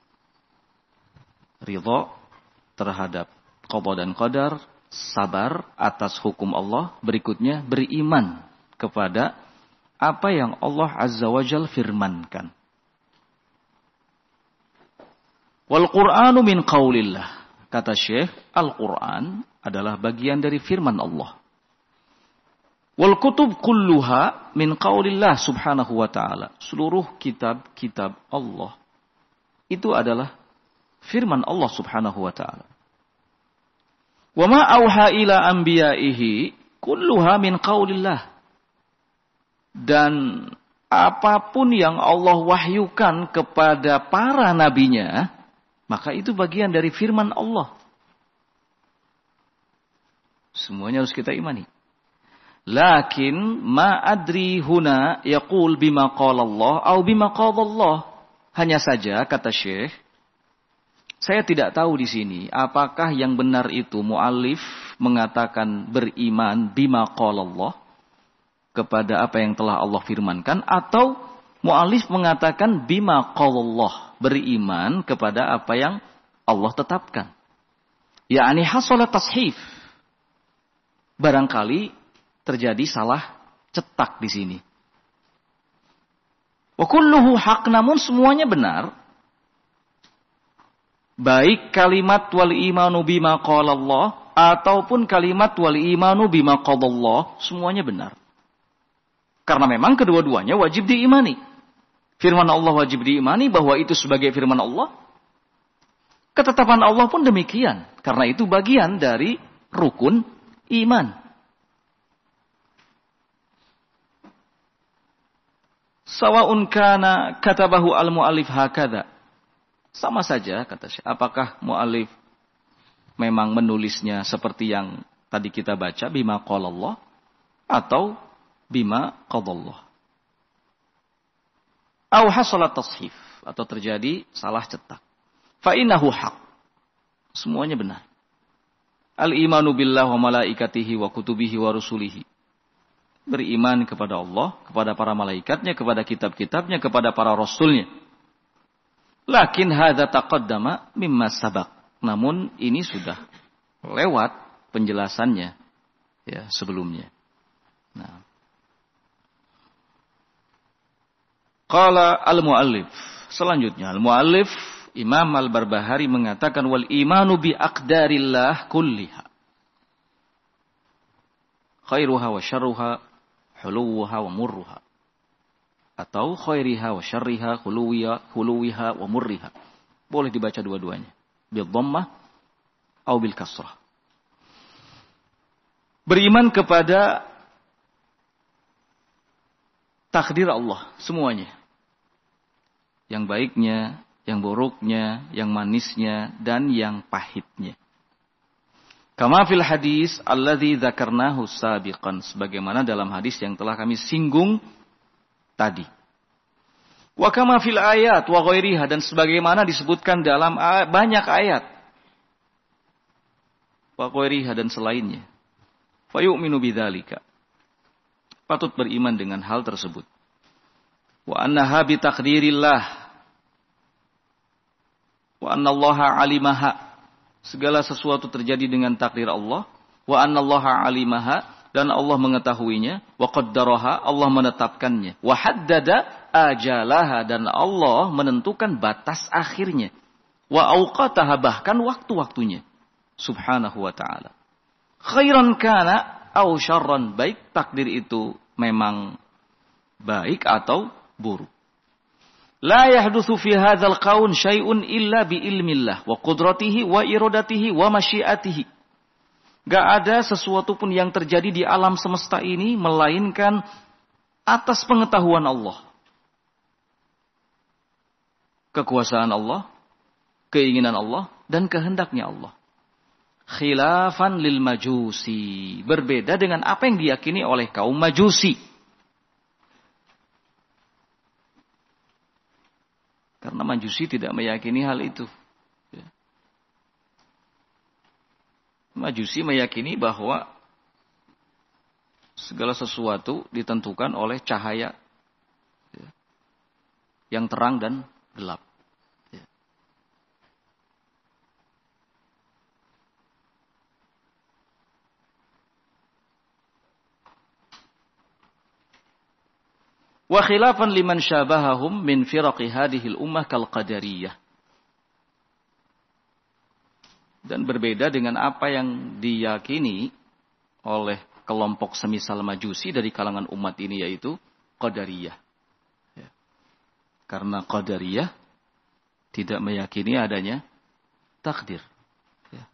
Ridha terhadap qada dan qadar, sabar atas hukum Allah, berikutnya beriman kepada apa yang Allah azza wa jalla firmankan. Wal Qur'anu min qaulillah. Kata Syekh, Al-Quran adalah bagian dari firman Allah. Wal kutub kulluha min qaulillah subhanahu wa ta'ala. Seluruh kitab-kitab Allah itu adalah firman Allah subhanahu wa ta'ala. Wa ma auha ila anbiya'ihi kulluha min qaulillah. Dan apapun yang Allah wahyukan kepada para nabinya, maka itu bagian dari firman Allah. Semuanya harus kita imani. Lakin ma adri huna yaqul bima qala Allah atau bima qala Allah. Hanya saja kata Syekh, saya tidak tahu di sini apakah yang benar itu muallif mengatakan beriman bima qala Allah kepada apa yang telah Allah firmankan, atau muallif mengatakan bima qala Allah, beriman kepada apa yang Allah tetapkan. Ya'ni hasala tashif. Barangkali terjadi salah cetak di sini. Wa kulluhu haq, namun semuanya benar. Baik kalimat wal imanu bima qala Allah ataupun kalimat wal imanu bima qala Allah, semuanya benar. Karena memang kedua-duanya wajib diimani. Firman Allah wajib diimani bahwa itu sebagai firman Allah. Ketetapan Allah pun demikian. Karena itu bagian dari rukun iman. Sawa'un kana katabahu al-mu'allif hakadha. Sama saja kata Syekh. Apakah mu'allif memang menulisnya seperti yang tadi kita baca bima qala Allah atau bima qadallah. Au hasalat tashif, atau terjadi salah cetak. Fa innahu haq. Semuanya benar. Al-imanu billah wa malaikatihi wa kutubihi wa rusulihi. Beriman kepada Allah, kepada para malaikatnya, kepada kitab-kitabnya, kepada para rasulnya. Lakin hadza taqaddama mimma sabaq. Namun ini sudah lewat penjelasannya ya sebelumnya. Nah. Qala al-muallif. Selanjutnya al-muallif Imam Al-Barbahari mengatakan wal imanu bi aqdarillah kulliha. Khairuha wa syarruha, huluwuha wa murruha. Atau khairiha wa syarriha, huluwiha, huluwiha wa murriha. Boleh dibaca dua-duanya. Bil dhammah atau bil kasrah. Beriman kepada takdir Allah semuanya. Yang baiknya, yang buruknya, yang manisnya, dan yang pahitnya. Kama fil hadis alladzi dzakarnahu sabiqan, sebagaimana dalam hadis yang telah kami singgung tadi. Wa kama fil ayat wa ghairiha, dan sebagaimana disebutkan dalam banyak ayat. Wa ghairiha, dan selainnya. Fa yu'minu bidzalika. Patut beriman dengan hal tersebut. Wa annaha bi taqdirillah. Wa annallaha alimaha. Segala sesuatu terjadi dengan takdir Allah. Wa annallaha alimaha, dan Allah mengetahuinya. Wa qaddaraha, Allah menetapkannya. Wa haddada ajalaha, dan Allah menentukan batas akhirnya. Wa auqataha, bahkan waktu-waktunya. Subhanahu wa ta'ala. Khairan kana au syarran, baik takdir itu memang baik atau buruk. La yahdutsu fi hadzal qaun syai'un illa bi ilmillah wa qudratihi wa iradatihi wa masyiatihi. Gak ada sesuatu pun yang terjadi di alam semesta ini melainkan atas pengetahuan Allah. Kekuasaan Allah, keinginan Allah, dan kehendaknya Allah. Khilafan lil majusi. Berbeda dengan apa yang diyakini oleh kaum majusi. Karena majusi tidak meyakini hal itu. Majusi meyakini bahwa segala sesuatu ditentukan oleh cahaya yang terang dan gelap. Wa khilafan liman syabahahum min firaqi hadhil ummah kal qadariyah. Dan berbeda dengan apa yang diyakini oleh kelompok semisal majusi dari kalangan umat ini, yaitu qadariyah. Ya. Karena qadariyah tidak meyakini adanya takdir. Ya.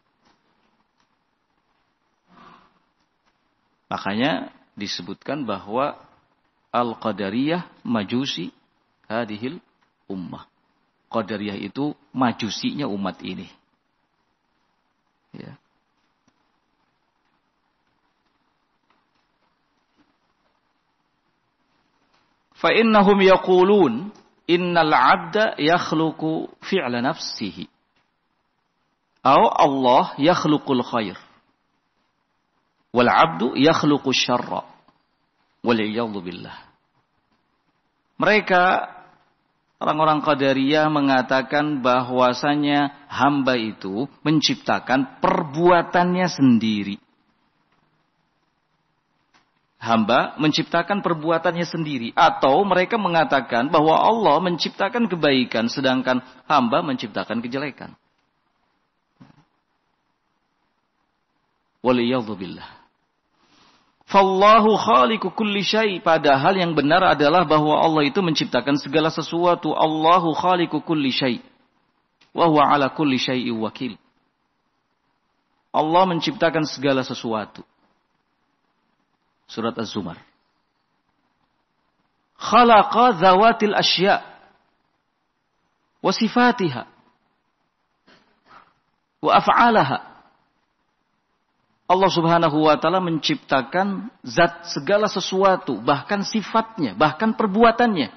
Makanya disebutkan bahwa Al-Qadariyah majusi hadihil ummah. Qadariyah itu majusinya umat ini. Ya. Fa innahum yaqulun innal 'abda yakhluqu fi'la nafsihi. Atau Allah yakhluqul khair. Wal 'abdu yakhluqu syarra. Waliyadzu billah. Mereka, orang-orang Qadariyah, mengatakan bahwasanya hamba itu menciptakan perbuatannya sendiri. Hamba menciptakan perbuatannya sendiri. Atau mereka mengatakan bahwa Allah menciptakan kebaikan, sedangkan hamba menciptakan kejelekan. Waliyadzu billah. Fallahu khaliqu kulli syai', padahal yang benar adalah bahwa Allah itu menciptakan segala sesuatu. Allahu khaliqu kulli syai'. Wa huwa ala kulli syai'in wakil. Allah menciptakan segala sesuatu. Surat Az-Zumar. Khalaqa dzawatil asya' wa sifatiha wa af'alaha. Allah subhanahu wa ta'ala menciptakan zat segala sesuatu, bahkan sifatnya, bahkan perbuatannya.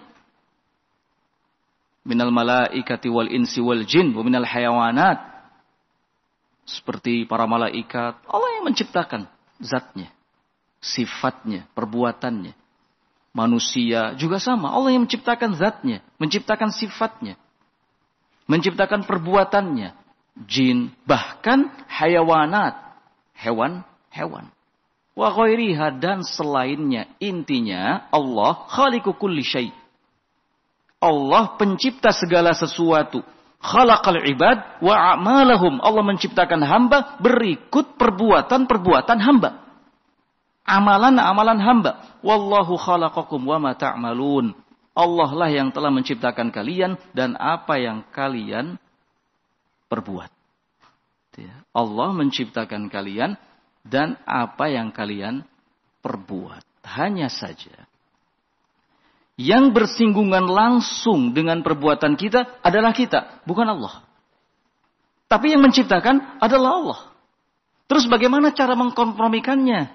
Minal malaikati wal insi wal jin, wa minal hayawanat. Seperti para malaikat, Allah yang menciptakan zatnya, sifatnya, perbuatannya. Manusia juga sama, Allah yang menciptakan zatnya, menciptakan sifatnya, menciptakan perbuatannya. Jin, bahkan hayawanat. Hewan-hewan. Wa ghairiha, dan selainnya. Intinya Allah khaliqu kulli syai'. Allah pencipta segala sesuatu. Khalaqal ibad wa a'malahum. Allah menciptakan hamba berikut perbuatan-perbuatan hamba. Amalan-amalan hamba. Wallahu khalaqakum wa ma ta'malun. Allah lah yang telah menciptakan kalian dan apa yang kalian perbuat. Allah menciptakan kalian dan apa yang kalian perbuat. Hanya saja yang bersinggungan langsung dengan perbuatan kita adalah kita, bukan Allah. Tapi yang menciptakan adalah Allah. Terus bagaimana cara mengkompromikannya?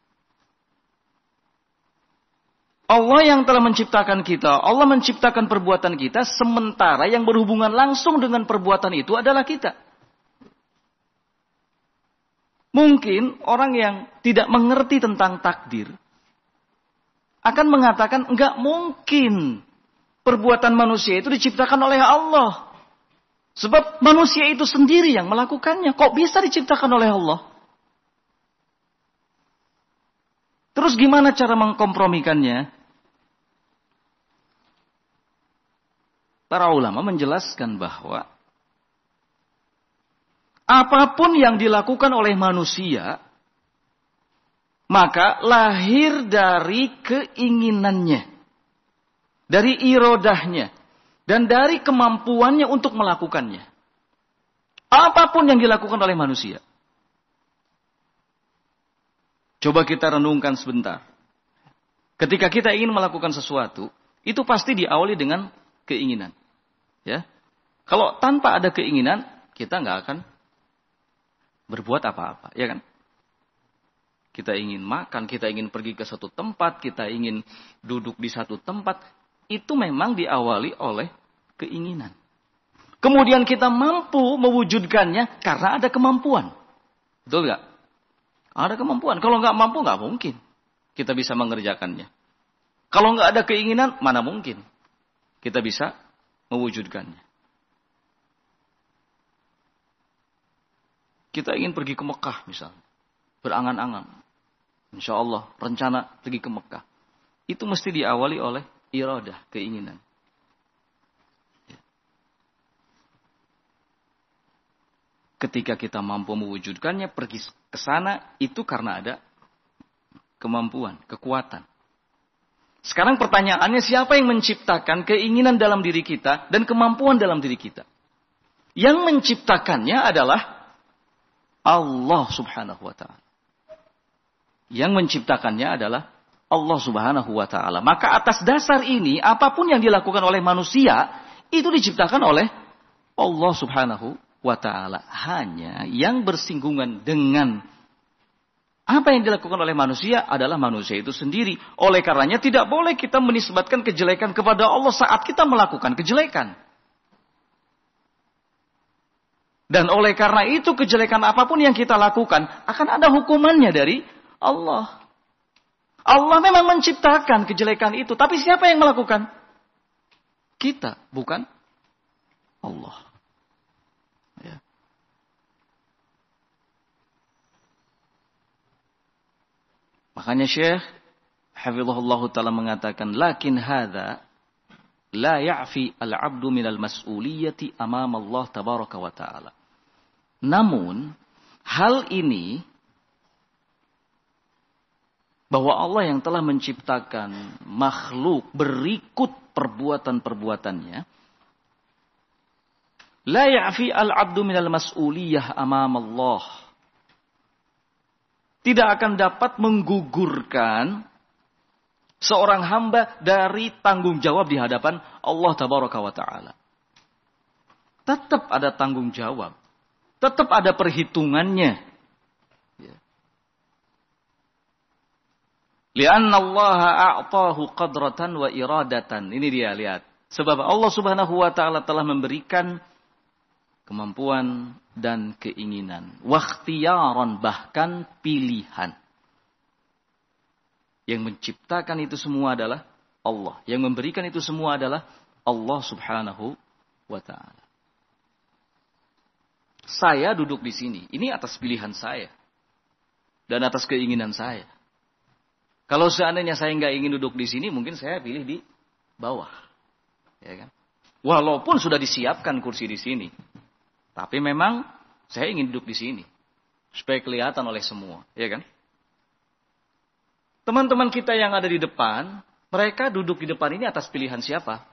Allah yang telah menciptakan kita, Allah menciptakan perbuatan kita, sementara yang berhubungan langsung dengan perbuatan itu adalah kita. Mungkin orang yang tidak mengerti tentang takdir akan mengatakan, enggak mungkin perbuatan manusia itu diciptakan oleh Allah. Sebab manusia itu sendiri yang melakukannya. Kok bisa diciptakan oleh Allah? Terus gimana cara mengkompromikannya? Para ulama menjelaskan bahwa apapun yang dilakukan oleh manusia, maka lahir dari keinginannya, dari irodahnya, dan dari kemampuannya untuk melakukannya. Apapun yang dilakukan oleh manusia. Coba kita renungkan sebentar. Ketika kita ingin melakukan sesuatu, itu pasti diawali dengan keinginan. Ya, kalau tanpa ada keinginan, kita nggak akan berbuat apa-apa, ya kan? Kita ingin makan, kita ingin pergi ke satu tempat, kita ingin duduk di satu tempat. Itu memang diawali oleh keinginan. Kemudian kita mampu mewujudkannya karena ada kemampuan. Betul nggak? Ada kemampuan. Kalau nggak mampu, nggak mungkin kita bisa mengerjakannya. Kalau nggak ada keinginan, mana mungkin kita bisa mewujudkannya. Kita ingin pergi ke Mekah misalnya. Berangan-angan. Insya Allah rencana pergi ke Mekah. Itu mesti diawali oleh iradah, keinginan. Ketika kita mampu mewujudkannya, pergi ke sana, itu karena ada kemampuan, kekuatan. Sekarang pertanyaannya, siapa yang menciptakan keinginan dalam diri kita dan kemampuan dalam diri kita? Yang menciptakannya adalah Allah subhanahu wa ta'ala. Yang menciptakannya adalah Allah subhanahu wa ta'ala. Maka atas dasar ini, apapun yang dilakukan oleh manusia, itu diciptakan oleh Allah subhanahu wa ta'ala. Hanya yang bersinggungan dengan apa yang dilakukan oleh manusia adalah manusia itu sendiri. Oleh karenanya tidak boleh kita menisbatkan kejelekan kepada Allah saat kita melakukan kejelekan. Dan oleh karena itu kejelekan apapun yang kita lakukan akan ada hukumannya dari Allah. Allah memang menciptakan kejelekan itu. Tapi siapa yang melakukan? Kita, bukan Allah. Ya. Makanya Syekh hafizahullah ta'ala mengatakan, lakin hadha la ya'fi al-'abdu minal mas'uliyati amama Allah tabaraka wa ta'ala. Namun, hal ini, bahwa Allah yang telah menciptakan makhluk berikut perbuatan-perbuatannya, la ya'fi al-'abdu minal mas'uliyah amama Allah. Tidak akan dapat menggugurkan seorang hamba dari tanggung jawab di hadapan Allah tabaraka wa ta'ala. Tetap ada tanggung jawab. Tetap ada perhitungannya. Lianna Allah a'tahu qadratan wa iradatan. Ini dia, lihat. Sebab Allah subhanahu wa ta'ala telah memberikan kemampuan dan keinginan. Wakhtiyaran, bahkan pilihan. Yang menciptakan itu semua adalah Allah. Yang memberikan itu semua adalah Allah subhanahu wa ta'ala. Saya duduk di sini. Ini atas pilihan saya. Dan atas keinginan saya. Kalau seandainya saya nggak ingin duduk di sini, mungkin saya pilih di bawah. Ya kan? Walaupun sudah disiapkan kursi di sini. Tapi memang saya ingin duduk di sini. Supaya kelihatan oleh semua. Ya kan? Teman-teman kita yang ada di depan, mereka duduk di depan ini atas pilihan siapa?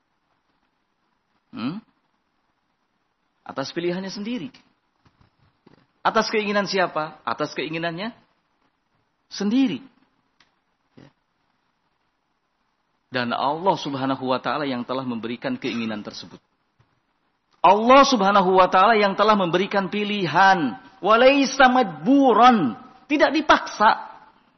Hmm? Atas pilihannya sendiri. Atas keinginan siapa? Atas keinginannya sendiri. Dan Allah subhanahu wa ta'ala yang telah memberikan keinginan tersebut. Allah subhanahu wa ta'ala yang telah memberikan pilihan. Walaysa majburan. Tidak dipaksa.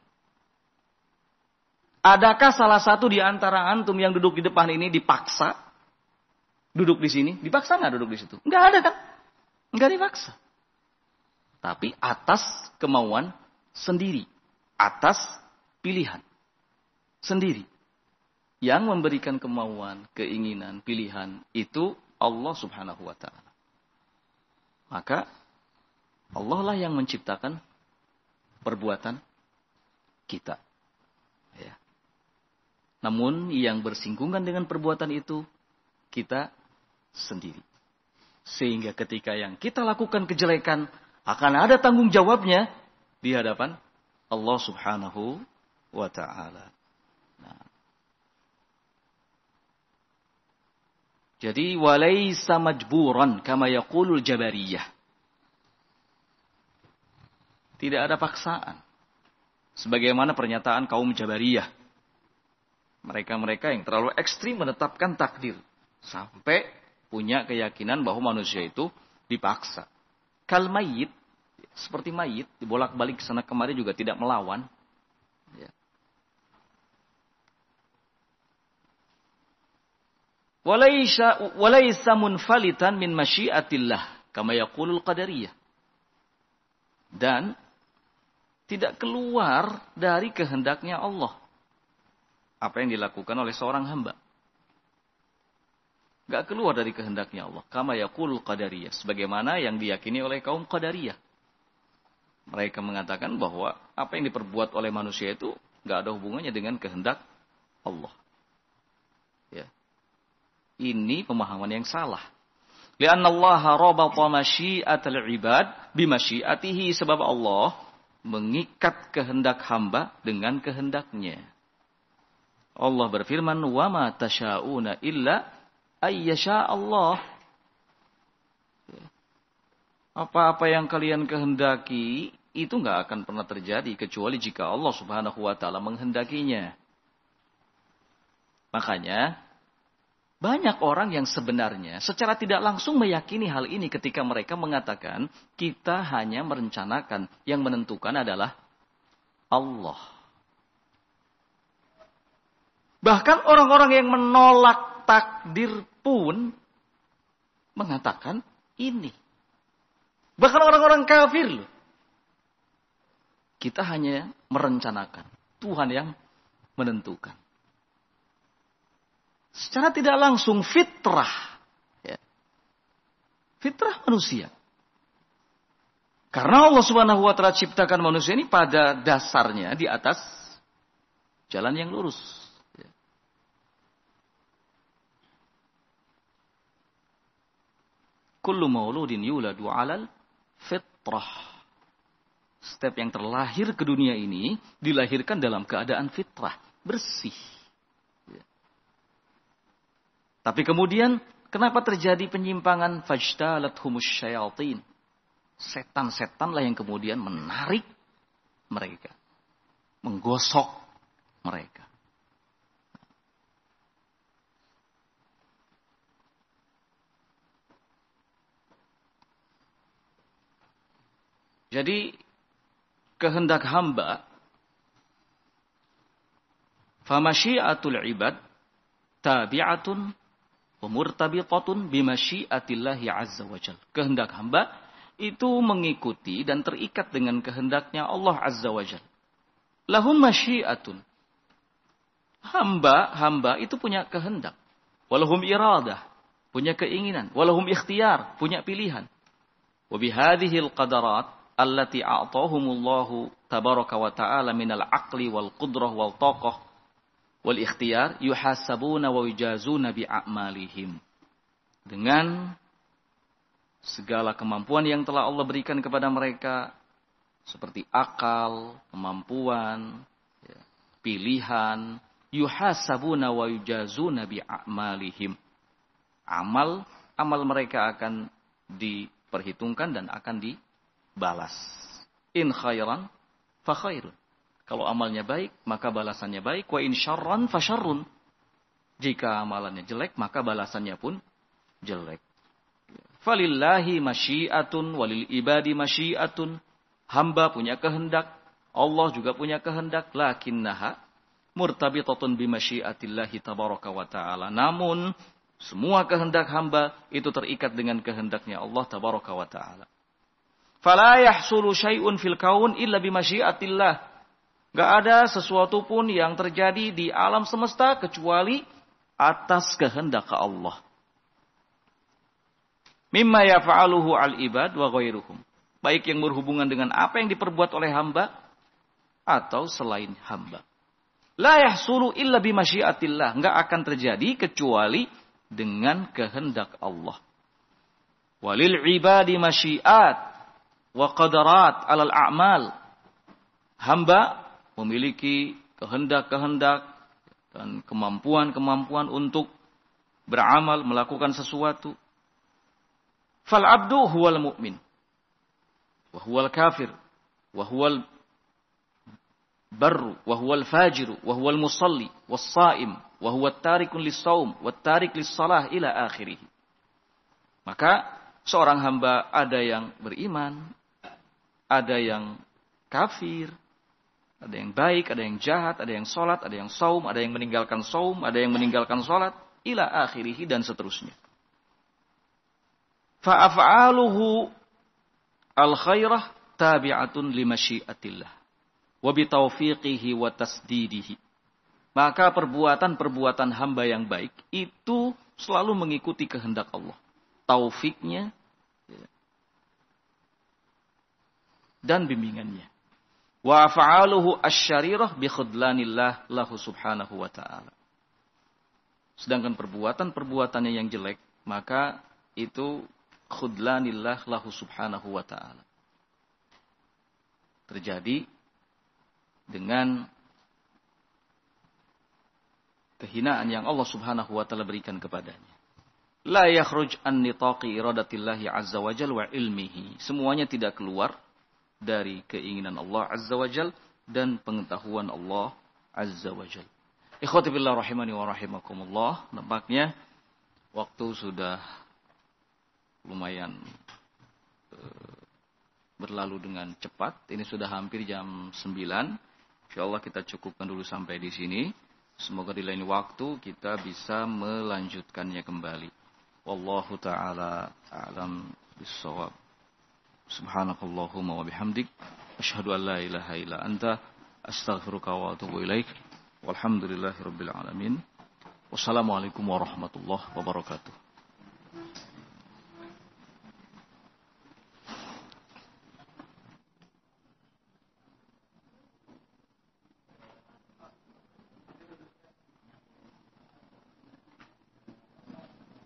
Adakah salah satu di antara antum yang duduk di depan ini dipaksa? Duduk di sini? Dipaksa nggak duduk di situ? Nggak ada kan? Nggak dipaksa. Tapi atas kemauan sendiri. Atas pilihan sendiri. Yang memberikan kemauan, keinginan, pilihan itu Allah subhanahu wa ta'ala. Maka Allah lah yang menciptakan perbuatan kita. Ya. Namun yang bersinggungan dengan perbuatan itu kita sendiri. Sehingga ketika yang kita lakukan kejelekan akan ada tanggung jawabnya di hadapan Allah subhanahu wa ta'ala. Nah. Jadi walaysa majburan kama yaqulul jabariyah. Tidak ada paksaan. Sebagaimana pernyataan kaum Jabariyah. Mereka-mereka yang terlalu ekstrim menetapkan takdir. Sampai punya keyakinan bahwa manusia itu dipaksa. Kal mayit, seperti mayit, dibolak-balik sana kemari juga tidak melawan. Ya. Walaysa walaysa munfalitan min masyiatillah kama yaqulul qadariyah. Dan tidak keluar dari kehendaknya Allah. Apa yang dilakukan oleh seorang hamba. Gak keluar dari kehendaknya Allah. Kama yaqulul qadariyah. Sebagaimana yang diyakini oleh kaum qadariyah. Mereka mengatakan bahwa apa yang diperbuat oleh manusia itu gak ada hubungannya dengan kehendak Allah. Ya. Ini pemahaman yang salah. Lianna Allah rabata masyiatal ibad bimasyiatihi, sebab Allah mengikat kehendak hamba dengan kehendaknya. Allah berfirman, "Wa ma tasyauna illa ayyasha Allah." Apa-apa yang kalian kehendaki itu enggak akan pernah terjadi kecuali jika Allah Subhanahu wa taala menghendakinya. Makanya banyak orang yang sebenarnya secara tidak langsung meyakini hal ini ketika mereka mengatakan kita hanya merencanakan, yang menentukan adalah Allah. Bahkan orang-orang yang menolak takdir pun mengatakan ini. Bahkan orang-orang kafir loh. Kita hanya merencanakan, Tuhan yang menentukan. Secara tidak langsung fitrah. Ya. Fitrah manusia. Karena Allah subhanahu wa ta'ala ciptakan manusia ini pada dasarnya di atas jalan yang lurus. Ya. Kullu mauludin yuladu alal fitrah. Setiap yang terlahir ke dunia ini dilahirkan dalam keadaan fitrah. Bersih. Tapi kemudian, kenapa terjadi penyimpangan? Fajtalathumush syayatin. Setan-setanlah yang kemudian menarik mereka. Menggosok mereka. Jadi, kehendak hamba, famasyiatul ibad, tabi'atun, Pemurtabitatun bimasyiatillahi azza wa jal. Kehendak hamba itu mengikuti dan terikat dengan kehendaknya Allah azza wa jal. Lahum masyiatun. Hamba-hamba itu punya kehendak. Walahum iradah. Punya keinginan. Walahum ikhtiyar. Punya pilihan. Wabihadihil qadarat allati a'tahumullahu tabaraka wa ta'ala minal aqli wal qudrah wal taqah wal ikhtiyar yuhasabuna wa yujazuna bi a'malihim. Dengan segala kemampuan yang telah Allah berikan kepada mereka, seperti akal, kemampuan, ya, pilihan, yuhasabuna wa yujazuna bi a'malihim. Amal, amal mereka akan diperhitungkan dan akan dibalas. In khairan fa khairun. Kalau amalnya baik, maka balasannya baik. Wa in syarran fa syarrun. Jika amalannya jelek, maka balasannya pun jelek. Falillahi masyiatun walil ibadi masyiatun. Hamba punya kehendak, Allah juga punya kehendak, lakinnaha murtabitatun bimasyiatillahi tabaraka wa ta'ala. Namun semua kehendak hamba itu terikat dengan kehendaknya Allah tabaraka wa ta'ala. Fala yahsulu syai'un fil kaun illa bimasyiatillah. Enggak ada sesuatu pun yang terjadi di alam semesta kecuali atas kehendak Allah. Mimma yaf'aluhu al-ibad wa ghairuhum. Baik yang berhubungan dengan apa yang diperbuat oleh hamba atau selain hamba. La yahsulu illa bimasyiatillah. Enggak akan terjadi kecuali dengan kehendak Allah. Walil ibadi masyiat wa qadarat alal a'mal. Hamba memiliki kehendak-kehendak dan kemampuan-kemampuan untuk beramal, melakukan sesuatu. Fal abdu huwal mu'min. Wa huwal kafir. Wa huwal barru. Wa huwal fajiru. Wa huwal musalli. Was saim. Wa huwa tarikun lis-saum. Wa tarik lis-salah ila akhirih. Maka seorang hamba ada yang beriman. Ada yang kafir. Ada yang baik, ada yang jahat, ada yang sholat, ada yang saum, ada yang meninggalkan saum, ada yang meninggalkan sholat, ila akhirih dan seterusnya. Fa'af'aluhu al-khairah tabi'atun limasyiatillah. Wa bitaufiqihi wa tasdidihi. Maka perbuatan-perbuatan hamba yang baik itu selalu mengikuti kehendak Allah. Taufiknya dan bimbingannya. Wa af'aluhu asy-syarirah bi khudlanillah lahu subhanahu wa ta'ala. Sedangkan perbuatan-perbuatannya yang jelek, maka itu khudlanillah lahu subhanahu wa ta'ala. Terjadi dengan kehinaan yang Allah subhanahu wa ta'ala berikan kepadanya. La yakhruj an nitaqi iradatillahi azza wa jalla wa ilmihi. Semuanya tidak keluar dari keinginan Allah azza wa jalla dan pengetahuan Allah azza wa jalla. Ikhwati billah rahimani wa rahimakumullah. Nampaknya waktu sudah lumayan uh, berlalu dengan cepat. Ini sudah hampir jam sembilan. Insyaallah kita cukupkan dulu sampai di sini. Semoga di lain waktu kita bisa melanjutkannya kembali. Wallahu ta'ala a'lam bis-shawab. Subhanakallahumma wa bihamdik. Asyhadu an la ilaha illa anta. Astaghfiruka wa atubu ilaik. Walhamdulillahi rabbil alamin. Wassalamualaikum warahmatullahi wabarakatuh.